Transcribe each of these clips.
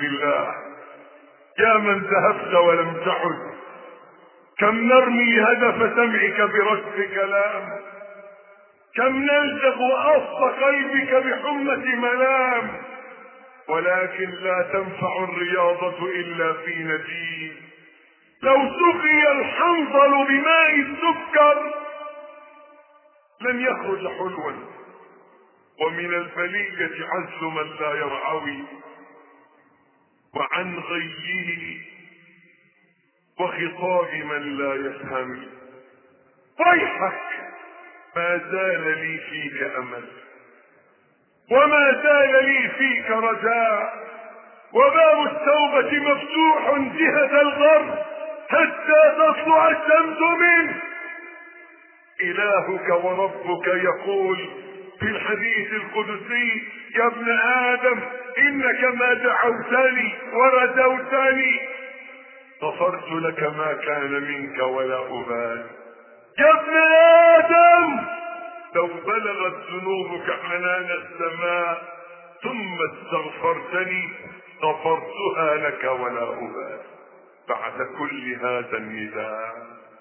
في الله. يا من ذهبت ولم تعد، كم نرمي هدف سمعك برد كلام، كم نلزق أصل قلبك بحمة ملام، ولكن لا تنفع الرياضة إلا في نجيب. لو سقي الحنظل بماء السكر لن يخرج حلوا، ومن البلية عز من لا يرعوي، وعن غيه وخطاب من لا يفهم. ويحك ما زال لي فيك أمل، وما زال لي فيك رجاء، وباب التوبة مفتوح جهة الغرب حتى تطلع الشمس منه. إلهك وربك يقول في الحديث القدسي: يا ابن آدم إنك ما دعوتني ورجوتني غفرت لك ما كان منك ولا أبالي. يا ابن آدم لو بلغت ذنوبك عنان السماء ثم استغفرتني غفرتها لك ولا أبالي. بعد كل هذا النداء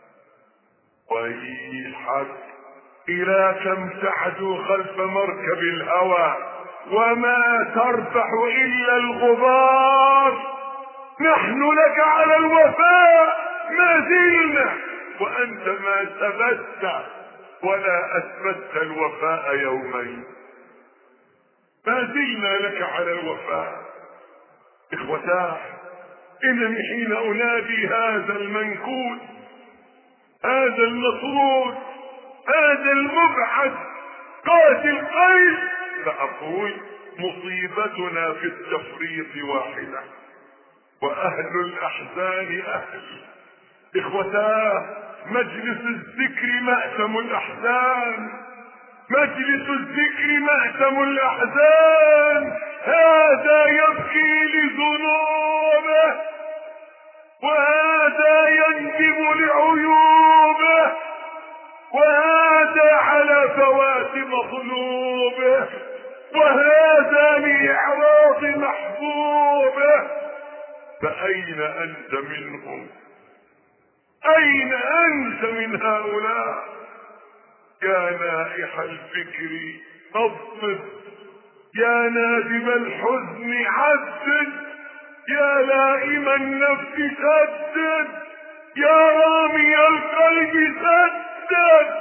ويحك إلى كم تعدو خلف مركب الهوى وما تربح إلا الغبار. نحن لك على الوفاء ما زلنا، وأنت ما ثبت ولا أثبت الوفاء يومين. ما زلنا لك على الوفاء. إخوتاه، إنني حين أنادي هذا المنكود، هذا المطرود، هذا المبعد قاتل قيس، فأقول مصيبتنا في التفريط واحدة وأهل الأحزان أهل. إخوتاه، مجلس الذكر مأتم الأحزان، مجلس الذكر مأتم الأحزان. هذا يبكي لذنوبه، وهذا يندب لعيوبه، وهذا على فوات مطلوبه، وهذا لإعراض محبوبه. فأين أنت منهم؟ أين أنت من هؤلاء؟ يا نائح الفكر نظف، يا نادب الحزن عدد، يا لائم النفس سدد، يا رامي القلب سدد،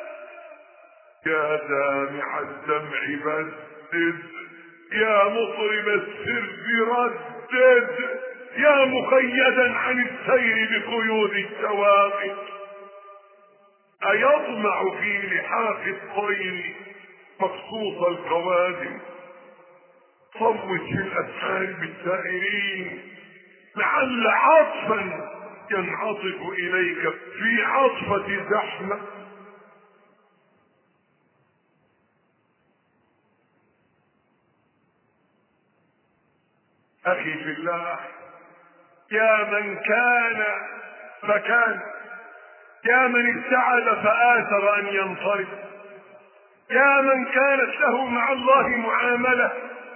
يا دامع الدمع بدد، يا مطرب السر ردد، يا مقيدا عن السير بقيود الثوابت. أيطمع في لحاف الطير مقصوص القوادم؟ صوت في الأسحار بالسائرين، لعل عطفا ينعطف إليك في عطفة زحمة. أخي في الله، يا من كان فكان، يا من ابتعد فآثر أن ينصرف، يا من كانت له مع الله معاملة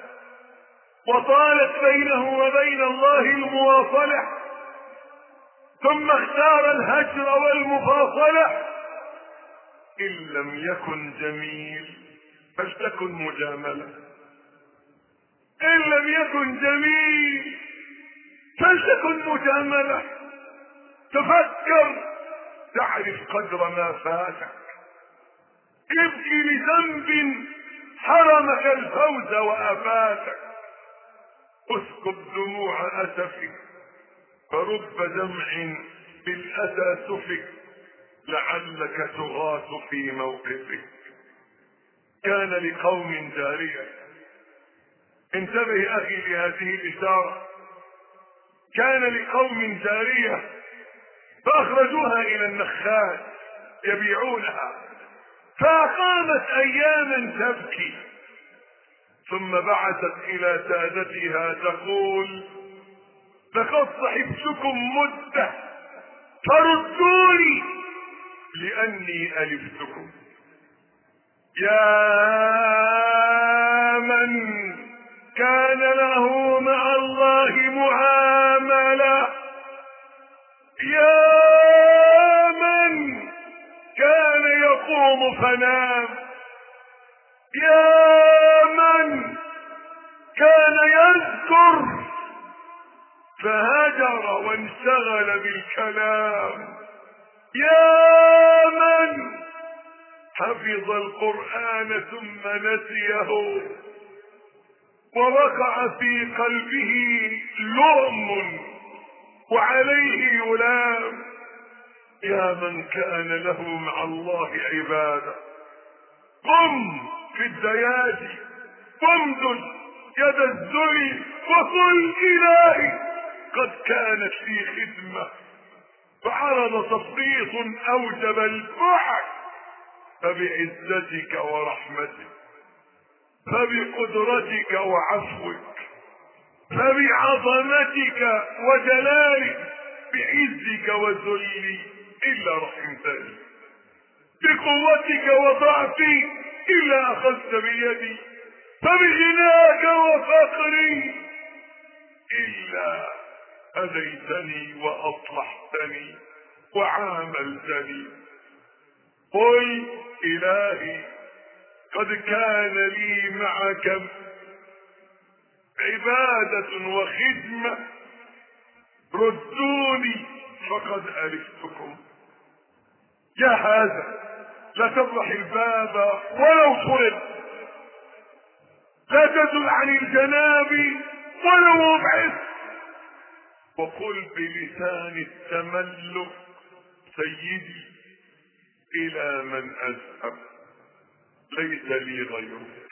وطالت بينه وبين الله المواصلة، ثم اختار الهجر والمفاصلة. إن لم يكن جميل فلتكن مجاملة، إن لم يكن جميل فلتكن مجاملة. تفكر تعرف قدر ما فاتك، ابكي لذنب حرمك الفوز وأفاتك، اسكب دموع أسفك فرب دمع بالأسى سفك، لعلك تغاث في موقفك. كان لقوم جارية، انتبه أخي لهذه الإشارة، كان لقوم جارية فأخرجوها إلى النخاس يبيعونها، فأقامت أياما تبكي، ثم بعثت إلى سادتها تقول: لقد صحبتكم مدة فردوني لأني ألفتكم. يا من كان له مع الله الله معاملة. يا من كان يقوم فنام، يا من كان يذكر فهجر وانشغل بالكلام، يا من حفظ القرآن ثم نسيه ووقع في قلبه لؤم وعليه يلام، يا من كان له مع الله عبادة. قم في الدياجي وامدد يد الذل وقل إلهي قد كانت لي خدمة، فعرض تفريط أوجب البعد، فبعزتك ورحمتك، فبقدرتك وعفوك، فبعظمتك وجلالك، بعزك وذلي إلا رحمتني، بقوتك وضعفي إلا أخذت بيدي، فبغناك وفقري إلا هديتني وأصلحتني وعاملتني. قل إلهي قد كان لي معك عبادة وخدمة، ردوني فقد ألفتكم. يا هذا لا تفتح الباب ولو فرد، لا تزل عن الجناب ولو ابعد، وقل بلسان التملك سيدي إلى من أذهب ليس لي غيرك.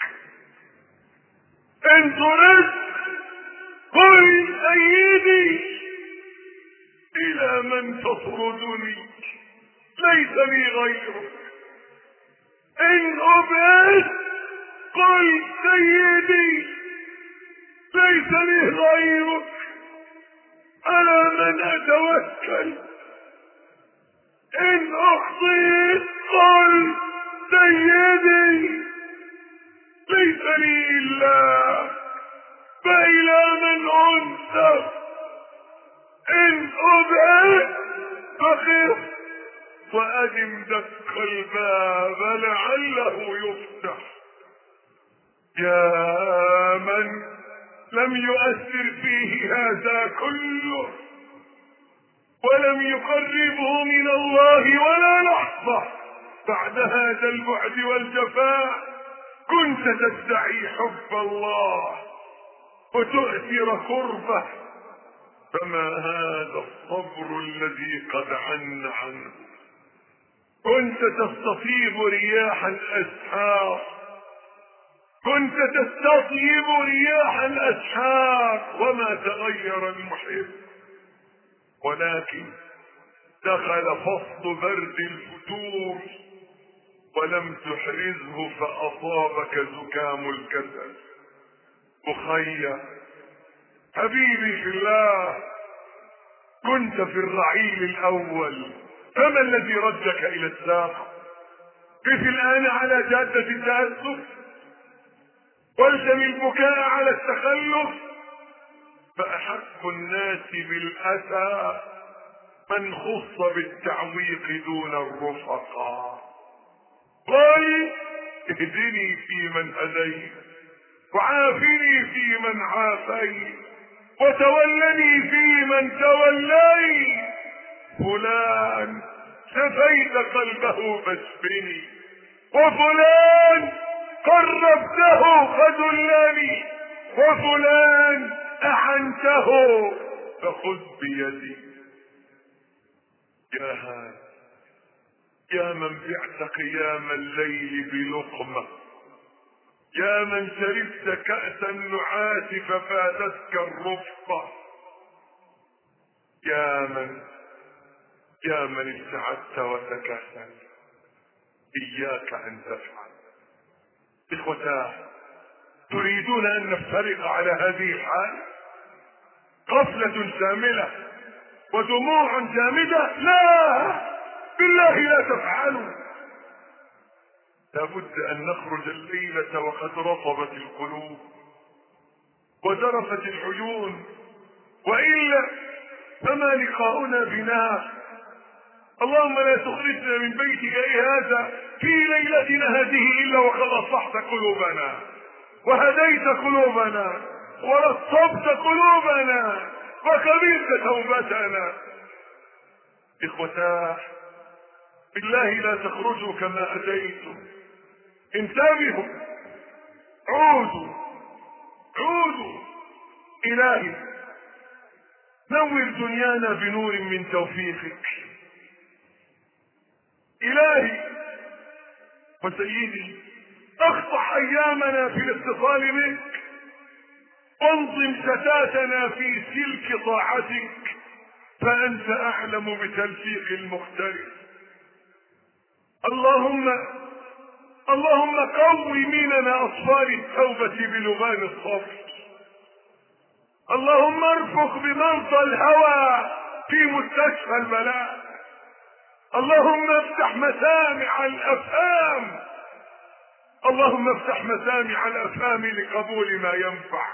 إن ترد قل سيدي إلى من تطردني ليس لي غيرك. إن أبعد قل سيدي ليس لي غيرك. على من أتوكل. إن أخطئت قل سيدي ليس لي إلا، فإلى من أنسب. إن أبعد فخف وأدم دق الباب لعله يفتح. يا من لم يؤثر فيه هذا كله ولم يقربه من الله ولا لحظة بعد هذا البعد والجفاء، كنت تدعي حب الله وتؤثر قربه، فما هذا الصبر الذي قد عن عنه. كنت تستطيب رياح الأسحار، كنت تستطيب رياح الأسحار وما تغير المحب، ولكن دخل فصل برد الفتور ولم تحرزه فأصابك زكام الكسل. أخي حبيبي في الله، كنت في الرعيل الأول، فما الذي ردك إلى الساق؟ قف الآن على جادة التأسف والزم البكاء على التخلف، فأحق الناس بالأسى من خص بالتعويق دون الرفقاء. قل اهدني في من هديت وعافني في من عافيت وتولني في من توليت. فلان شفيت قلبه فاشفني، وفلان قربته فدلني، وفلان أعنته فخذ بيدي. يا هذا يا من بعت قيام الليل بلقمة، يا من شربت كأس النعاس ففاتتك الرفقة، يا من ابتعدت وتكاسلت، إياك أن تفعل. إخوتاه، تريدون أن نفترق على هذه الحال؟ غفلة شاملة ودموع جامدة؟ لا، بالله لا تفعلوا. لابد أن نخرج الليلة وقد رطبت القلوب وذرفت العيون فما لقاؤنا بنا. اللهم لا تخرجنا من بيتك هذا في ليلتنا هذه إلا وقد أصلحت قلوبنا وهديت قلوبنا ورطبت قلوبنا وقبلت توبتنا. إخوتاه بالله لا تخرجوا كما أتيتم، انتبهوا، عودوا إلهي نور دنيانا بنور من توفيقك. إلهي وسيدي اقطع أيامنا في الاتصال بك، وانظم شتاتنا في سلك طاعتك، فأنت أعلم بتلفيق المختلف. اللهم قوي مننا أطفال التوبة بلغان الصبر. اللهم ارفق بمرضى الهوى في مستشفى البلاء. اللهم افتح مسامع الأفهام، اللهم افتح مسامع الأفهام لقبول ما ينفع.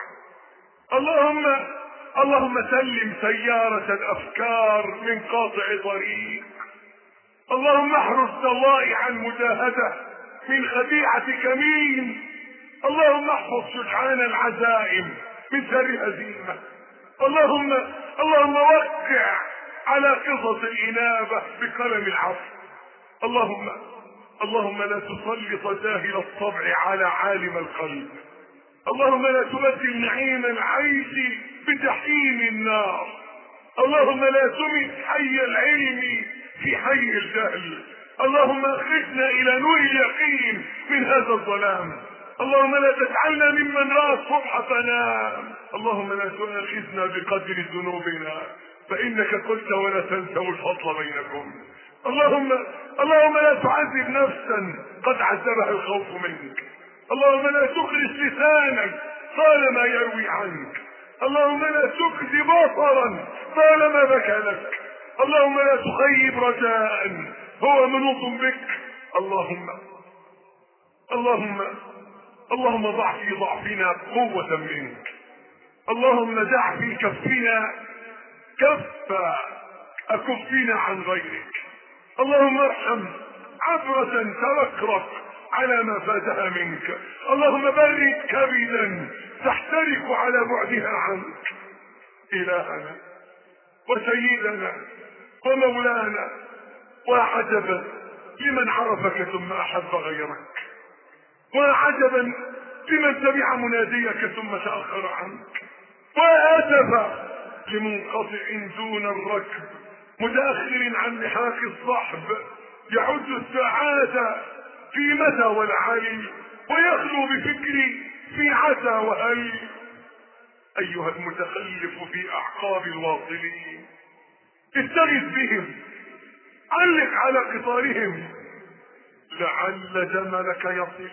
اللهم سلم سيارة الأفكار من قاطع طريق. اللهم احرس ضوائع المجاهدة من خديعة كمين. اللهم احفظ شجعان العزائم من شر هزيمة. اللهم وقع على قصص الإنابة بقلم العفو. اللهم لا تسلط جاهل الطبع على عالم القلب. اللهم لا تبدل نعيم العيش بجحيم النار. اللهم لا تمت حي العلم في حي الجهل. اللهم اخرجنا الى نور اليقين من هذا الظلام. اللهم لا تجعلنا ممن راى الصبح فنام. اللهم لا تؤاخذنا بقدر ذنوبنا، فانك قلت ولا تنسوا الفضل بينكم. اللهم لا تعذب نفسا قد عذبها الخوف منك. اللهم لا تخرج لسانك طالما يروي عنك. اللهم لا تخزي بصرا طالما بكى لك. اللهم لا تخيب رجاء هو منوط بك. اللهم ضع في ضعفنا قوة منك. اللهم دع في كفنا كف أكفنا عن غيرك. اللهم ارحم عبرة تركرك على ما فاتها منك. اللهم برد كبدا تحترق على بعدها عنك. إلهنا وسيدنا ومولانا، وعجبا لمن عرفك ثم أحب غيرك، وعجبا لمن تبع مناديك ثم تأخر عنك، وأسفا لمنقطع دون الركب متأخر عن لحاق الصحب يعد السعادة في متى والعلي ويخلو بفكري في عسى وهل. أيها المتخلف في أعقاب الواصلين استغث بهم، علق على قطارهم لعل جملك يصل.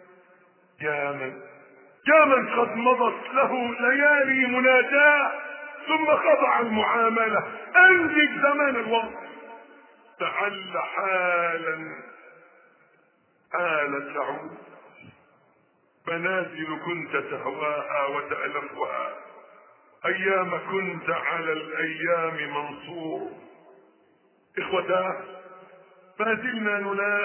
يا من قد مضت له ليالي مناجاة ثم خضع المعاملة، انجز زمان الوقت لعل حالا تعود. منازل كنت تهواها وتألفها، ايام كنت على الايام منصور. اخوتاه ما زلنا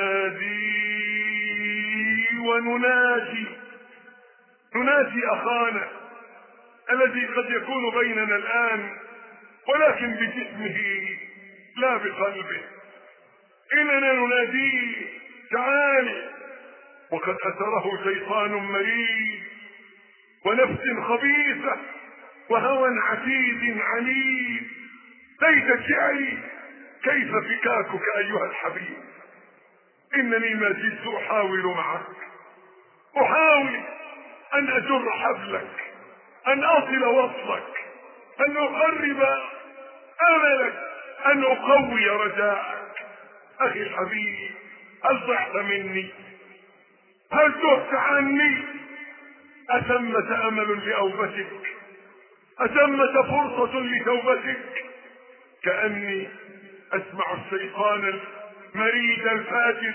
ننادي اخانا الذي قد يكون بيننا الان ولكن بجسمه لا بقلبه. اننا نناديه تعال، وقد اثره شيطان مريض ونفس خبيثة وهوى عتيد عنيد. ليت شعري كيف فكاكك ايها الحبيب. انني ما زلت احاول معك، احاول ان اجر حبلك، ان اصل وصلك، ان اقرب املك، ان اقوي رجاءك. اخي الحبيب، هل ضعت مني؟ هل تهت عني؟ اثمة امل لاوبتك؟ اثمة فرصة لتوبتك؟ كأني اسمع الشيطان المريد الفاجر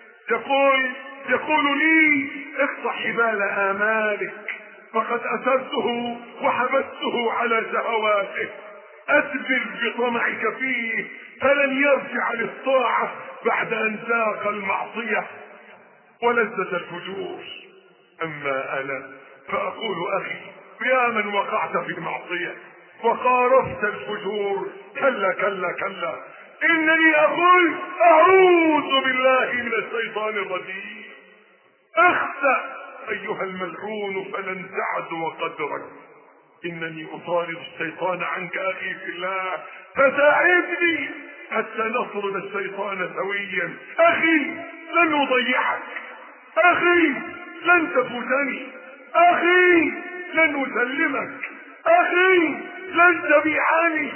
يقول لي اقطع حبال امالك، فقد اثرته وحبسته على شهواته. أدبر بطمعك فيه فلن يرجع للطاعة بعد أن ذاق المعصية ولذة الفجور. أما أنا فأقول أخي يا من وقعت في المعصية وقارفت الفجور، كلا كلا كلا، إنني أقول أعوذ بالله من الشيطان الرجيم. اخسأ أيها الملعون فلن تعدو قدرك. إنني أطارد الشيطان عنك أخي في الله، فساعدني حتى نطرد الشيطان سويا. أخي لن أضيعك، أخي لن تفوتني، أخي لن أسلمك، أخي لن تبيعني.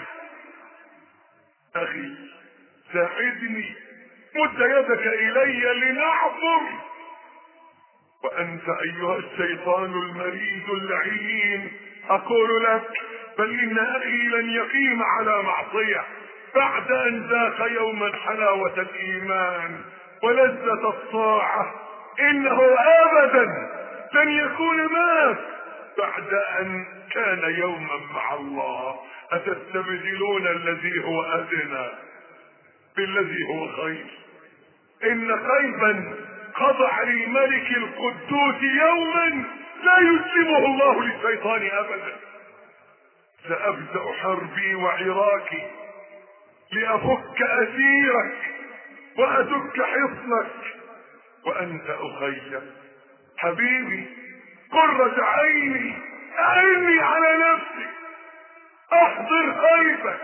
أخي ساعدني، مد يدك إلي لنعبر. وأنت أيها الشيطان المريض اللعين أقول لك بل إن أخي لن يقيم على معصية بعد أن ذاق يوما حلاوة الإيمان ولذة الطاعة. إنه أبدا لن يكون مات بعد أن كان يوما مع الله. أتستبدلون الذي هو أدنى بالذي هو خير؟ إن قلبا خضع للملك القدوس يوما لا يسلمه الله للشيطان أبدا. سأبدأ حربي وعراكي لأفك أسيرك وأدك حصنك. وأنت أخي حبيبي قرة عيني، أعني على نفسي، أحضر قلبك،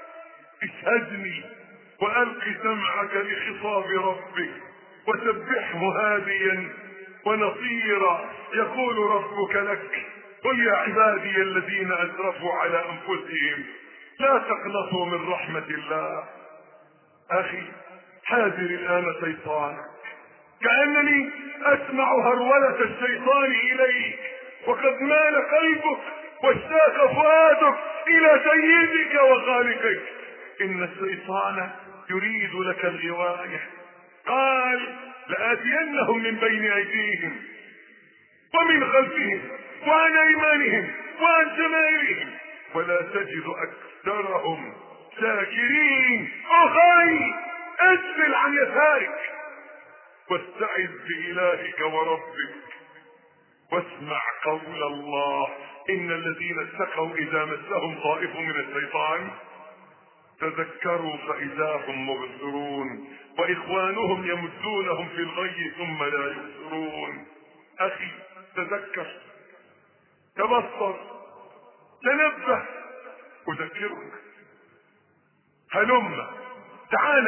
اشهدني وألق سمعك لخطاب ربك وسبحه هاديا ونصيرا. يقول ربك لك قل يا عبادي الذين أسرفوا على أنفسهم لا تقنطوا من رحمة الله. أخي حاذر الآن شيطانك، كأنني أسمع هرولة الشيطان إليك وقد مال قلبك واشتاق فؤادك إلى سيدك وخالقك. إن الشيطان يريد لك الغواية. قال لآتينهم من بين أيديهم ومن خلفهم وعن أيمانهم وعن شمائلهم ولا تجد أكثرهم شاكرين. أخي اسفل عن يسارك واستعذ بإلهك وربك واسمع قول الله إن الذين اتقوا إذا مسهم طائف من الشيطان تذكروا فإذا هم مبصرون وإخوانهم يمدونهم في الغي ثم لا يبصرون. أخي تذكر، تبصر، تنبه. أذكرك، هلم تعال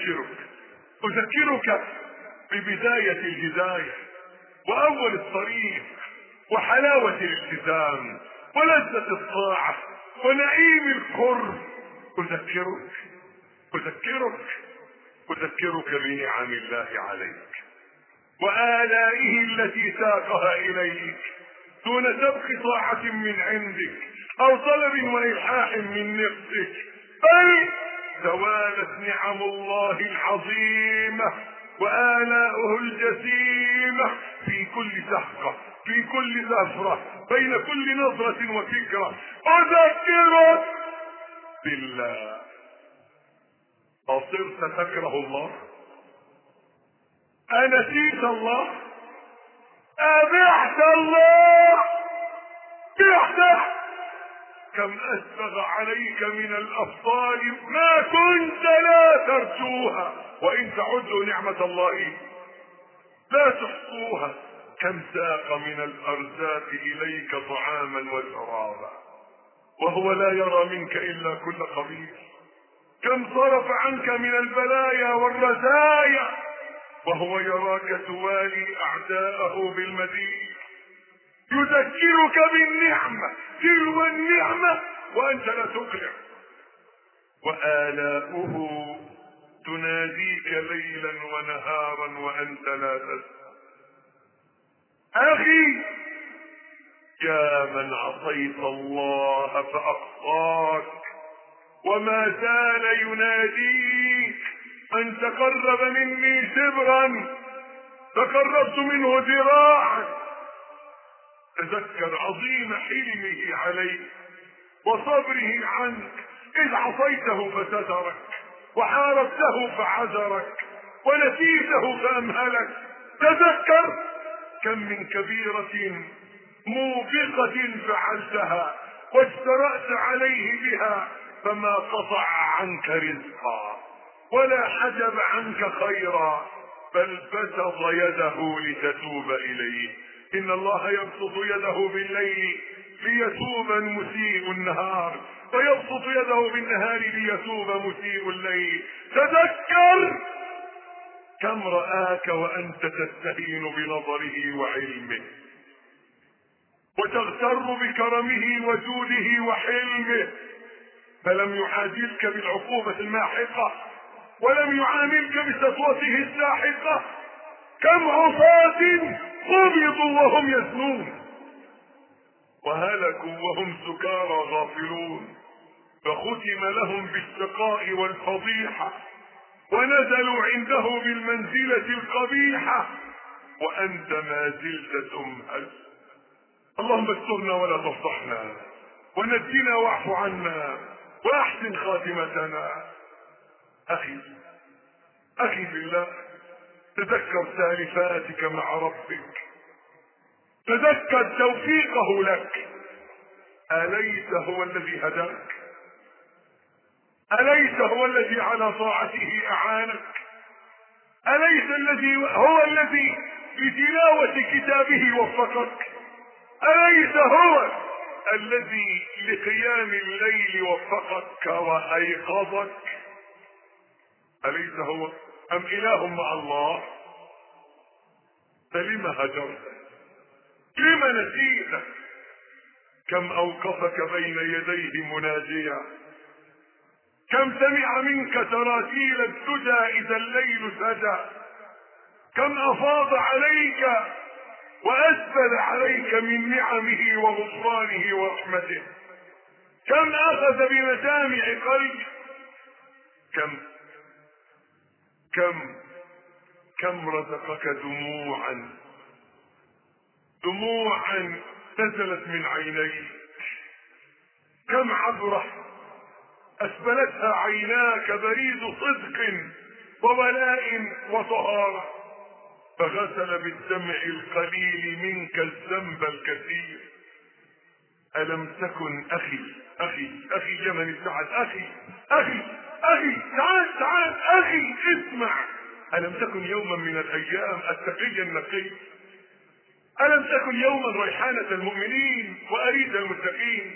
أذكرك ببداية الهداية وأول الطريق وحلاوة الالتزام ولذة الطاعة ونعيم القرب. أذكرك بنعم الله عليك وآلائه التي ساقها إليك دون سبق طاعة من عندك أو طلب وإلحاح من نفسك، بل توالت نعم الله العظيمة وآلاؤه الجسيمة في كل سحقة، في كل زفرة، بين كل نظرة وفكرة. أذكرك بالله. أصرت تكره الله؟ أنسيت الله؟ أبعت الله؟ بعته؟ كم أسبغ عليك من الأفضال ما كنت لا ترجوها، وإن تعدوا نعمة الله لا تحصوها. كم ساق من الأرزاق إليك طعاما وشرابا وهو لا يرى منك إلا كل قبيح. كم صرف عنك من البلايا والرزايا وهو يراك توالي أعداءه بالمدين. يذكرك بالنعمة تلو النعمة وأنت لا تقلع، وآلاؤه تناديك ليلا ونهارا وأنت لا تسمع. أخي يا من عصيت الله فأخطاك وما زال يناديك من تقرب مني شبرا تقربت منه ذراعا. تذكر عظيم حلمه عليك وصبره عنك إذ عصيته فسترك، وحاربته فعذرك، ونسيته فأمهلك. تذكر كم من كبيرة موبقة فعلتها واجترأت عليه بها، فما قطع عنك رزقا ولا حجب عنك خيرا، بل بسط يده لتتوب إليه. إن الله يبسط يده بالليل ليتوب مسيء النهار، ويبسط يده بالنهار ليتوب مسيء الليل. تذكر كم رآك وأنت تستهين بنظره وعلمه، وتغتر بكرمه وجوده وحلمه، فلم يعاجلك بالعقوبة الماحقة، ولم يعاملك بسطوته الساحقة. كم عصاة قبضوا وهم يزنون، وهلكوا وهم سكارى غافلون، فختم لهم بالشقاء والفضيحة، ونزلوا عنده بالمنزلة القبيحة، وأنت ما زلت تمهل. اللهم استرنا ولا تفضحنا، ونجنا واعف عنا، واحسن خاتمتنا. أخي بالله، تذكر سالفاتك مع ربك، تذكر توفيقه لك. أليس هو الذي هداك؟ أليس هو الذي على طاعته أعانك؟ أليس هو الذي لتلاوة كتابه وفقك؟ أليس هو الذي لقيام الليل وفقك وأيقظك؟ أليس هو؟ أم إله مع الله؟ فلم هجرت؟ لم نسيته؟ كم أوقفك بين يديه مناجيا، كم سمع منك تراتيل السدى إذا الليل سدى، كم أفاض عليك وأسبل عليك من نعمه وغفرانه ورحمته، كم أخذ بمسامع قلبك، كم رزقك دموعا نزلت من عينيك، كم عبرة أسبلتها عيناك بريد صدق وولاء وطهارة، فغسل بالدمع القليل منك الذنب الكثير. ألم تكن أخي يمن السعد، أخي تعال أخي اسمع. ألم تكن يوما من الأيام التقي النقي؟ ألم تكن يوما ريحانة المؤمنين وأريد المتقين؟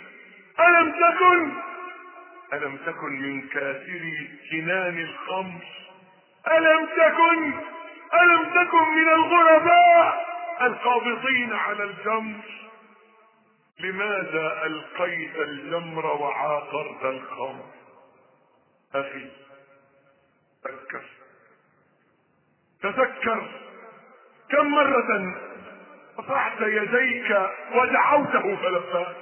ألم تكن من كاسري جنان الخمر؟ ألم تكن من الغرباء القابضين على الجمر؟ لماذا ألقيت الجمر وعاقرت الخمر؟ أخي تذكر كم مرة رفعت يديك ودعوته فلباك.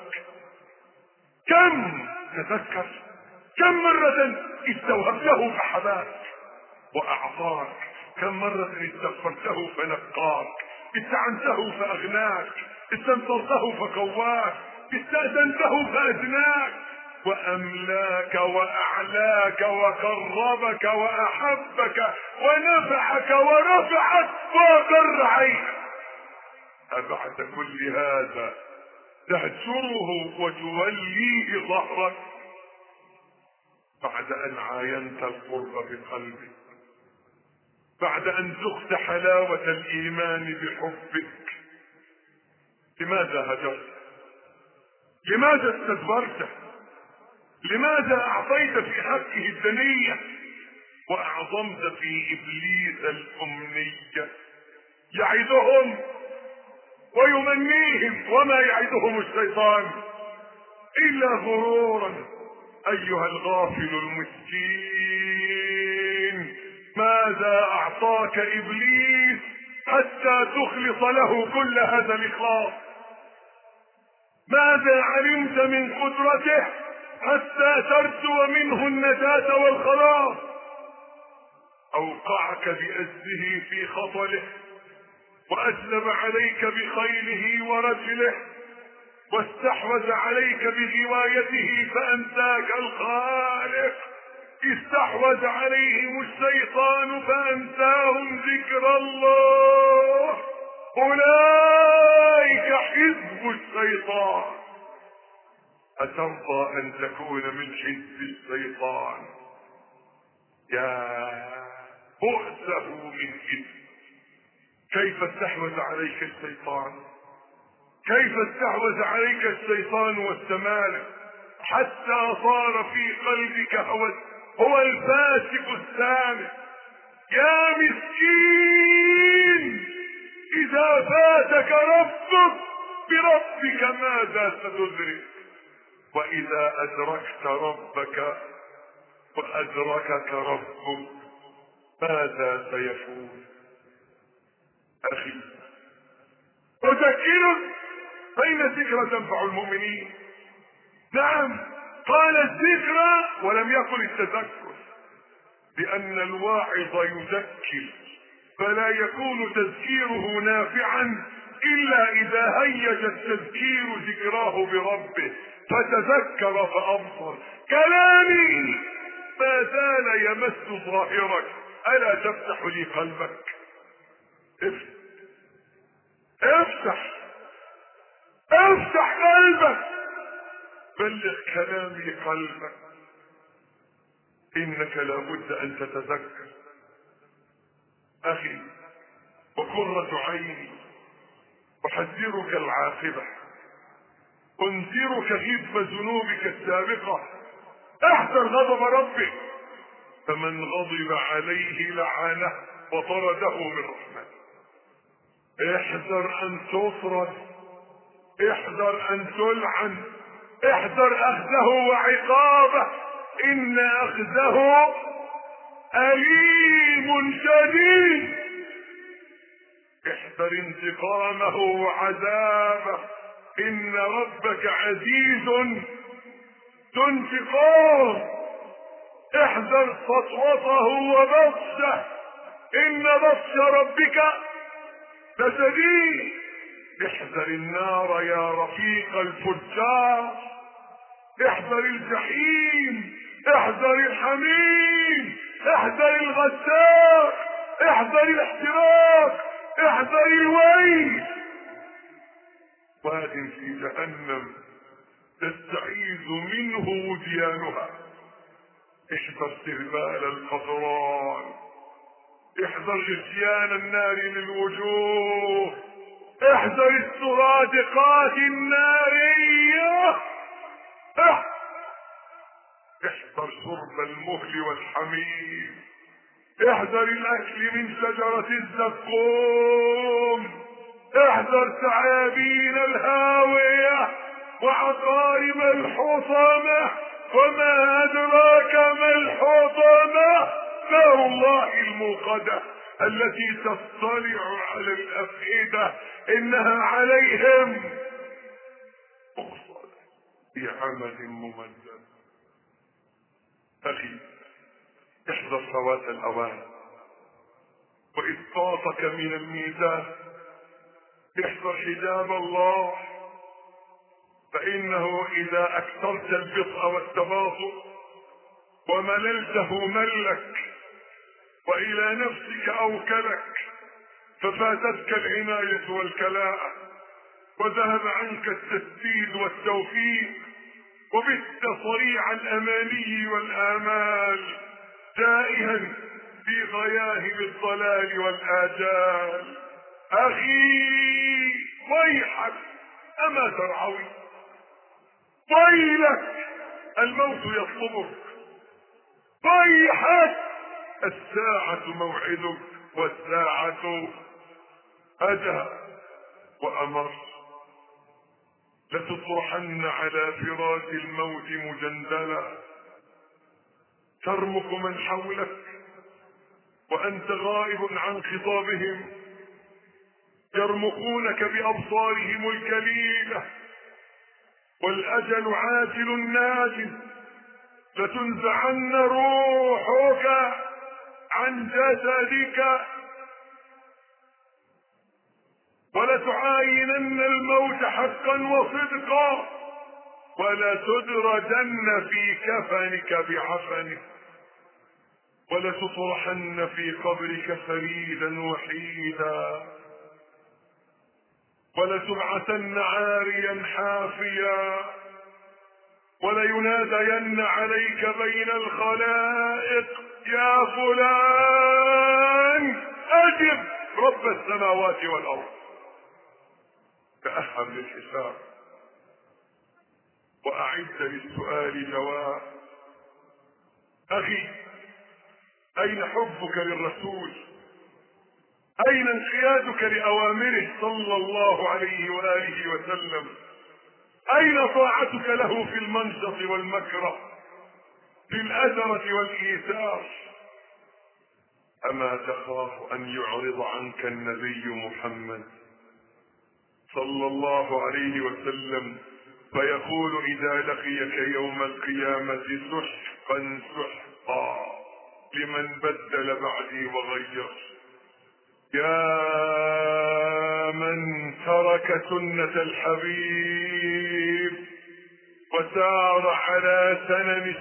تذكر كم مرة استوهبته فحباك وأعطاك، كم مرة استغفرته فنقاك، استعنته فأغناك، استنصرته فقواك، استأذنته فأدناك، وأملاك وأعلاك وقربك وأحبك ونفعك ورفعك وأقر عينك. أبعد كل هذا تهجره وتوليه ظهرك بعد أن عاينت القرب بقلبك، بعد أن ذقت حلاوة الإيمان بحبك؟ لماذا هجرت؟ لماذا استدبرت؟ لماذا أعطيت في حقه الدنية وأعظمت في إبليس الأمنية؟ يعدهم ويمنيهم، وما يعدهم الشيطان إلا غرورا. أيها الغافل المسكين، ماذا أعطاك إبليس حتى تخلص له كل هذا الإخلاص؟ ماذا علمت من قدرته حتى ترجو منه النجاة والخلاص؟ أوقعك بأسه في خطله، وأجلب عليك بخيله ورجله، واستحوذ عليك بغوايته فأنساك الخالق. استحوذ عليهم الشيطان فأنساهم ذكر الله. أولئك حزب الشيطان. أترضى أن تكون من حزب الشيطان؟ يا بؤسه من إثم. كيف استحوذ عليك الشيطان؟ كيف استحوذ عليك الشيطان والسمالك حتى صار في قلبك هو الفاسق السامع. يا مسكين، إذا فاتك ربك بربك ماذا ستدرك؟ وإذا أدركت ربك وأدركك ربك ماذا سيكون؟ أخي أذكرك فإن الذكرى تنفع المؤمنين. نعم، قال الذكرى ولم يقل التذكر، لأن الواعظ يذكر، فلا يكون تذكيره نافعا إلا إذا هيج التذكير ذكراه بربه فتذكر فأبصر. كلامي ما زال يمس ظاهرك، ألا تفتح لي قلبك؟ افتح قلبك، بلغ كلامي قلبك، إنك لابد أن تتذكر. أخي وقرة عيني، أحذرك العاقبة، أنذرك غضب ذنوبك السابقة. احذر غضب ربك، فمن غضب عليه لعنه وطرده من رحمته. احذر أن تطرد، احذر أن تلعن، احذر أخذه وعقابه، إن أخذه أليم شديد. احذر انتقامه وعذابه، إن ربك عزيز ذو انتقام. احذر سطوته وبطشه، إن بطش ربك لشديد. احذر النار يا رفيق الفجار، احذر الجحيم، احذر الحميم، احذر الغساق، احذر الاحتراق، احذر الويل. واد في جهنم تستعيذ منه وديانها. احذر سربال القطران، احذر غشيان النار للوجوه، احذر السرادقات النارية، احذر شرب المهل والحميم، احذر الاكل من شجرة الزقوم، احذر ثعابين الهاوية وعقارب الحطمة، وما أدراك ما الحطمة؟ نار الله الموقدة التي تطلع على الأفئدة، إنها عليهم مؤصدة في عمد ممدد. أخي احذر فوات الأوان وإسقاطك من الميزان. احذر حجاب الله، فإنه إذا أكثرت البطء والتباطؤ ومللته ملك وإلى نفسك أوكلك، ففاتتك العناية والكلاءة وذهب عنك التسديد والتوفيق، وبت صريع الأماني والآمال تائها في غياهب الضلال والآجال. أخي ويحك، أما ترعوي؟ ويلك، الموت يطلبك. ويحك، الساعة موعدك والساعة أدى وأمر. لتطرحن على فراش الموت مجندلا، ترمق من حولك وأنت غائب عن خطابهم، يرمقونك بأبصارهم الكليلة، والأجل عاجل ناجل. لتنزعن روحك عن جسدك ولتعاينن الموت حقا وصدقا، ولتدرجن في كفنك بعفنه، ولتطرحن في قبرك فريدا وحيدا، ولتبعثن عاريا حافيا، ولينادين عليك بين الخلائق: يا فلان أجب رب السماوات والأرض. تأهب للحساب وأعد للسؤال جواب. أخي، أين حبك للرسول؟ أين انقيادك لأوامره صلى الله عليه وآله وسلم؟ أين طاعتك له في المنشط والمكره، في الأثرة والإيثار؟ أما تخاف أن يعرض عنك النبي محمد صلى الله عليه وسلم فيقول إذا لقيك يوم القيامة: سحقا سحقا لمن بدل بعدي وغير، يا من ترك سنة الحبيب وسار على سنن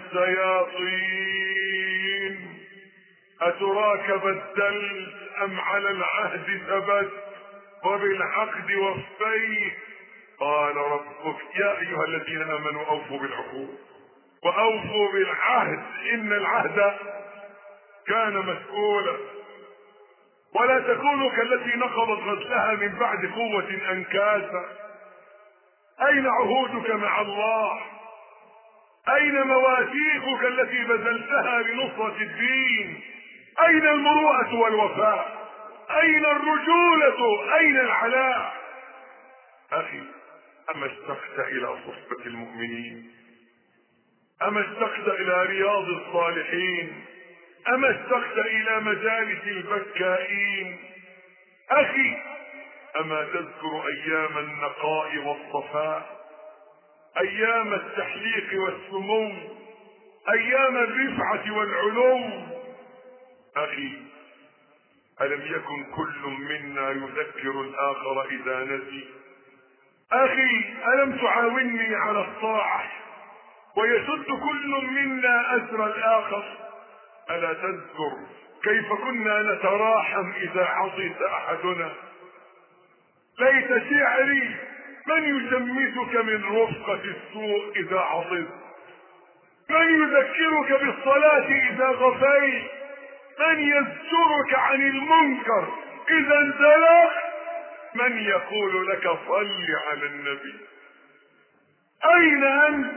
الشياطين، أتراك بدلت أم على العهد ثبت وبالعقد وفيت؟ قال ربك: يا أيها الذين آمنوا أوفوا بالعقود وأوفوا بالعهد إن العهد كان مسؤولا. ولا تكونوا كالتي نقضت غزلها من بعد قوة أنكاسا. أين عهودك مع الله؟ أين مواثيقك التي بذلتها لنصرة الدين؟ أين المروءة والوفاء؟ أين الرجولة؟ أين العلاء؟ أخي، أما اشتقت إلى صحبة المؤمنين؟ أما اشتقت إلى رياض الصالحين؟ أما اشتقت إلى مجالس البكائين؟ أخي، أما تذكر أيام النقاء والصفاء، أيام التحليق والسمو، أيام الرفعة والعلو؟ أخي، ألم يكن كل منا يذكر الآخر إذا نسي؟ أخي، ألم تعاوني على الطاعة ويسد كل منا أسر الآخر؟ ألا تذكر كيف كنا نتراحم إذا عطس أحدنا؟ ليت شعري من يشمتك من رفقة السوء إذا عطس، من يذكرك بالصلاة إذا غفيت، من يزجرك عن المنكر إذا انزلق، من يقول لك صل على النبي. أين أنت؟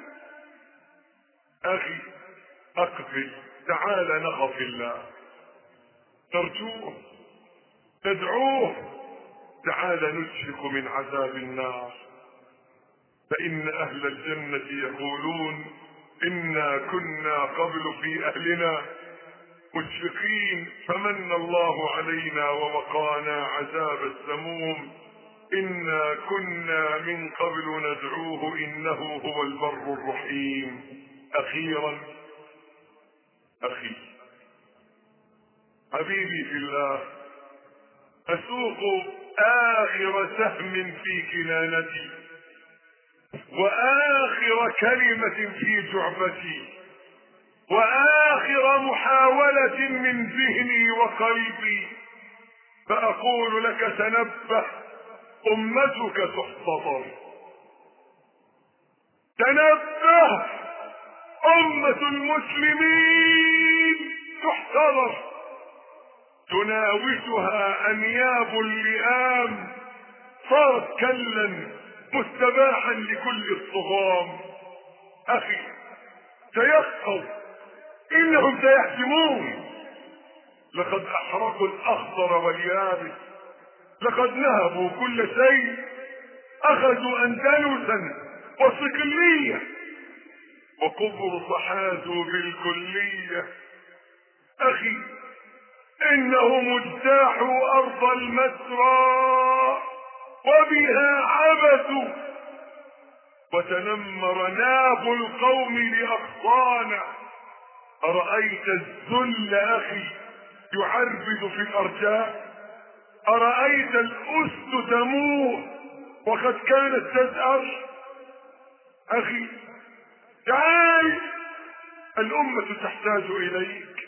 أخي، أقبل، تعال نخف الله، نرجوه، ندعوه، تعال نشفق من عذاب النار. فإن أهل الجنة يقولون: إنا كنا قبل في أهلنا مشفقين فمن الله علينا ووقانا عذاب السموم، إنا كنا من قبل ندعوه إنه هو البر الرحيم. أخيرا أخي، حبيبي في الله، أسوق آخر سهم في كنانتي وآخر كلمة في جعبتي وآخر محاولة من ذهني وقلبي، فأقول لك: تنبه، أمتك تحتضر. تنبه، أمة المسلمين تحتضر، تناوشها أنياب اللئام، صارت كلا مستباحا لكل الطغام. أخي، تيقظ، إنهم سيحسمون. لقد أحرقوا الأخضر واليابس، لقد نهبوا كل شيء، أخذوا أندلسا وصقلية، وقبرص حازوا بالكلية. أخي، إنهم اجتاحوا أرض المسرى وبها عبثوا، وتنمر ناب القوم لأغصانا. أرأيت الذل أخي يعربد في الأرجاء؟ أرأيت الأسد تموت وقد كانت تزأر؟ أخي تعال، الأمة تحتاج إليك،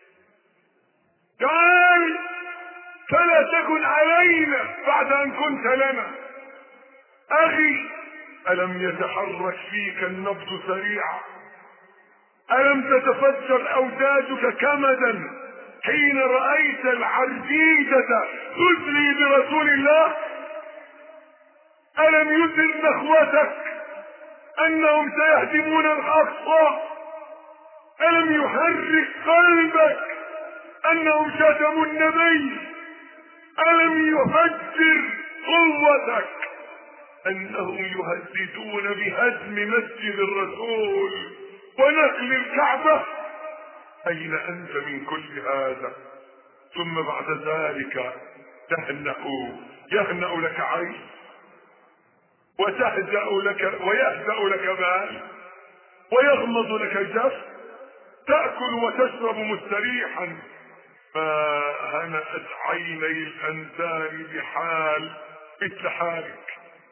تعال فلا تكن علينا بعد أن كنت لنا. أخي ألم يتحرك فيك النبض سريعا؟ ألم تتفجر أوداجك كمدا حين رأيت العرجيجة تزري برسول الله؟ ألم يزر نخوتك أنهم سيهدمون الأقصى؟ ألم يحرك قلبك أنهم شتموا النبي؟ ألم يفجر قوتك أنهم يهددون بهدم مسجد الرسول ونقل الكعبة؟ أين أنت من كل هذا؟ ثم بعد ذلك يهنأ لك عين ويهدأ لك بال ويغمض لك جف، تأكل وتشرب مستريحا. ما هنأت عيني الأنسان بحال مثل حالك.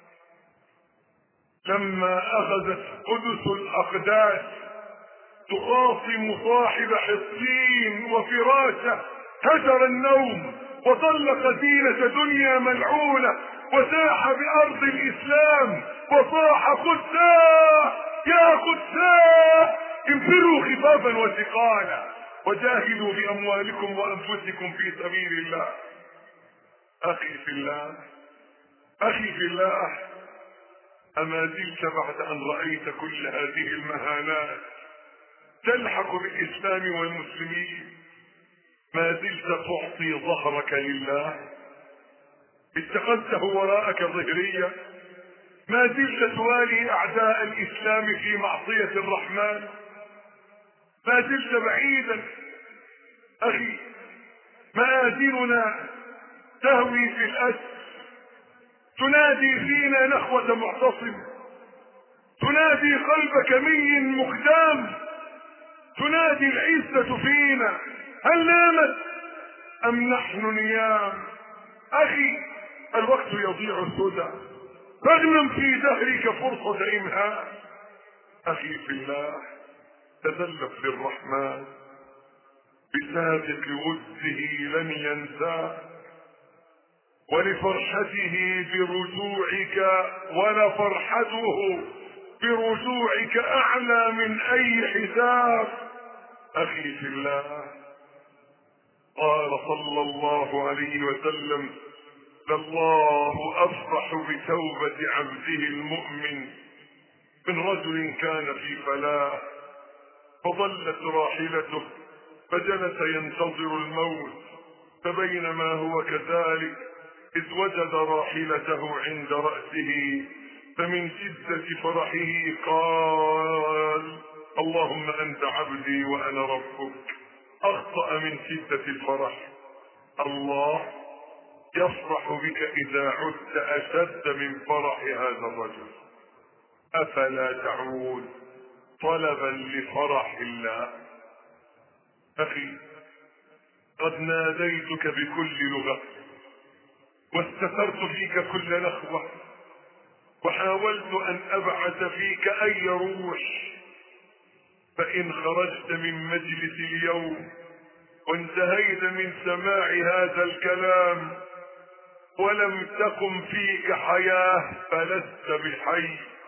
لما أخذت قدس الأقداس تخاصم صاحب حصين وفراشه، هجر النوم وطلق زينة دنيا ملعونة وساح بأرض الإسلام وصاح قدساه يا قدساه انفروا خفافا وثقالا وجاهدوا بأموالكم وأنفسكم في سبيل الله. أخي في الله، أخي في الله، أما زلت بعد أن رأيت كل هذه المهانات تلحق بالإسلام والمسلمين ما زلت تعطي ظهرك لله؟ اتخذته وراءك ظهريا؟ ما زلت توالي أعداء الإسلام في معصية الرحمن؟ ما زلت بعيدا؟ أخي مآذننا تهوي في الأسر، تنادي فينا نخوة معتصم، تنادي قلب كمي مخدام، تنادي العزة فينا. هل نامت أم نحن نيام؟ أخي الوقت يضيع سدى، فاغنم في دهرك فرصة إمهاء. أخي في الله، تذلف للرحمن بسابق وده لن ينساه، ولفرحته برجوعك ولفرحته برجوعك أعلى من أي حساب. أخي في الله، قال صلى الله عليه وسلم: لله أفرح بتوبة عبده المؤمن من رجل كان في فلاح فضلت راحلته فجلس ينتظر الموت، فبينما هو كذلك إذ وجد راحلته عند رأسه، فمن شدة فرحه قال: اللهم أنت عبدي وأنا ربك. أخطأ من شدة الفرح. الله يفرح بك إذا عدت أشد من فرح هذا الرجل. أفلا تعود طلبا لفرح الله؟ أخي قد ناديتك بكل لغة واستثرت فيك كل نخوة وحاولت أن أبعث فيك أي روح، فإن خرجت من مجلس اليوم وانتهيت من سماع هذا الكلام ولم تقم فيك حياة فلست بحي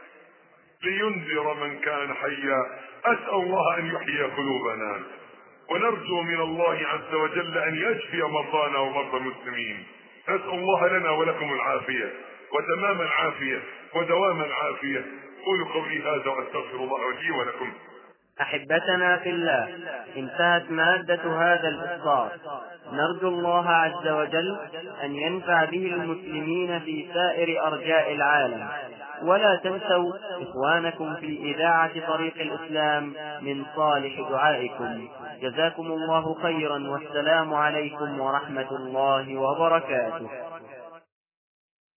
لينذر من كان حيا. أسأل الله أن يحيي قلوبنا، ونرجو من الله عز وجل أن يشفي مرضانا ومرضى المسلمين. نسأل الله لنا ولكم العافية وتمام العافية ودوام العافية. قولوا قولي هذا واستغفر الله لي ولكم. أحبتنا في الله، انتهت مادة هذا الإصدار. نرجو الله عز وجل أن ينفع به المسلمين في سائر أرجاء العالم. ولا تنسوا إخوانكم في إذاعة طريق الإسلام من صالح دعائكم. جزاكم الله خيرا، والسلام عليكم ورحمة الله وبركاته.